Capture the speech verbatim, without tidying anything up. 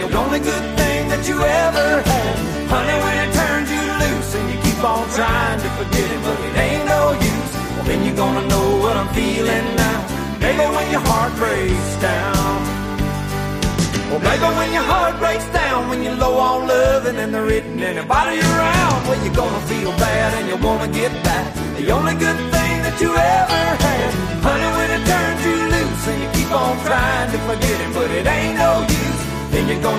The only good thing that you ever had. Honey, when it turns you loose and you keep on trying to forget it, but it ain't no use. Well, then you're gonna know what I'm feeling now. Maybe when your heart breaks down. Well, maybe when your heart breaks down, when you're low on loving and there isn't anybody around, well, you're gonna feel bad and you wanna get back the only good thing that you ever had. Honey, when it turns you loose and you keep on trying to forget it, but it ain't no use, then you're gonna